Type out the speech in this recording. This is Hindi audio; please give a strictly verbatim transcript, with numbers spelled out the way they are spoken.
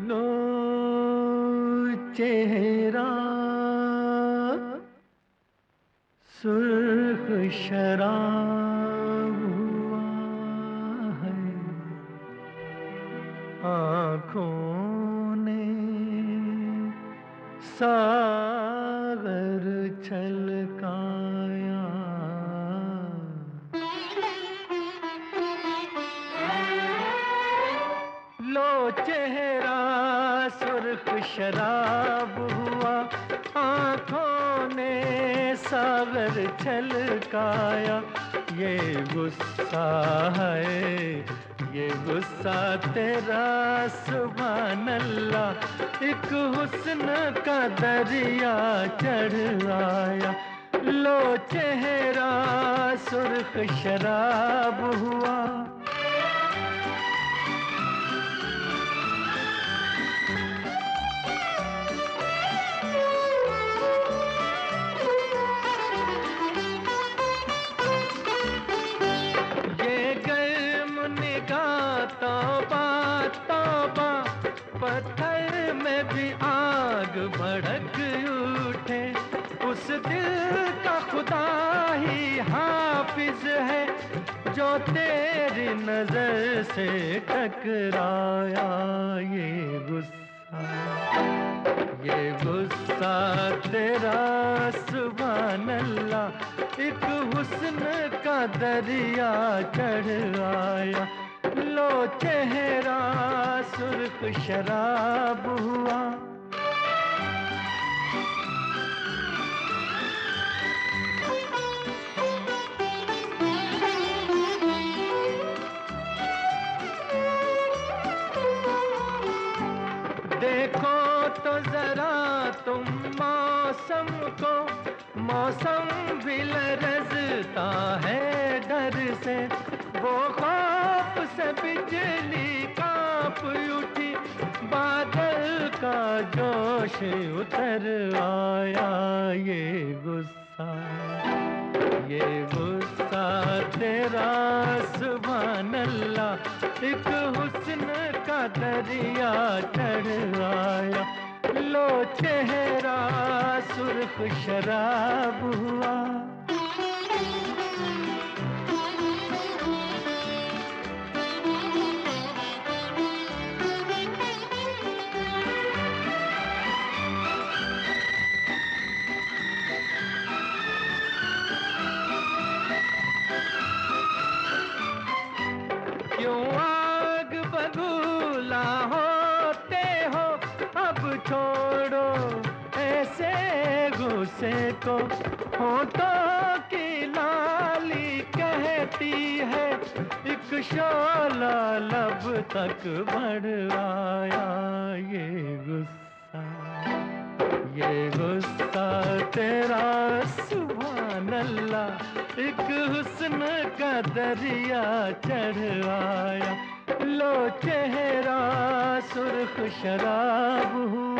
लो चेहरा सुर्ख शराब हुआ है, आँखों ने सागर छलकाया। लो चेहरा सुर्ख शराब हुआ, आँखों ने सागर छलकाया। ये गुस्सा है, ये गुस्सा तेरा सुभान अल्लाह, एक हुस्न का दरिया चढ़ आया। लो चेहरा सुर्ख शराब हुआ। तौबा तौबा, पत्थर में भी आग भड़क उठे। उस दिल का खुदा ही हाफिज है, जो तेरी नजर से टकराया। ये गुस्सा, ये गुस्सा तेरा सुभान अल्लाह, एक हुस्न का दरिया चढ़ आया। लो चेहरा सुर्ख शराब हुआ। देखो तो जरा तुम मौसम को, मौसम भी लरजता है डर से। वो खौफ से बिजली कांप उठी, बादल का जोश उतर आया। ये गुस्सा, ये गुस्सा तेरा सुभान अल्लाह, एक हुस्न का दरिया चढ़ आया। लो चेहरा सुर्ख शराब हुआ। क्यों आग बबूला होते हो, अब छोड़ो ऐसे गुस्से को। होठों की लाली कहती है, एक शोला लब तक बढ़ आया। ये गुस्सा, ये गुस्सा तेरा सुभान अल्लाह, एक हुस्न का दरिया चढ़ आया। लो चेहरा सुर्ख शराब हुआ।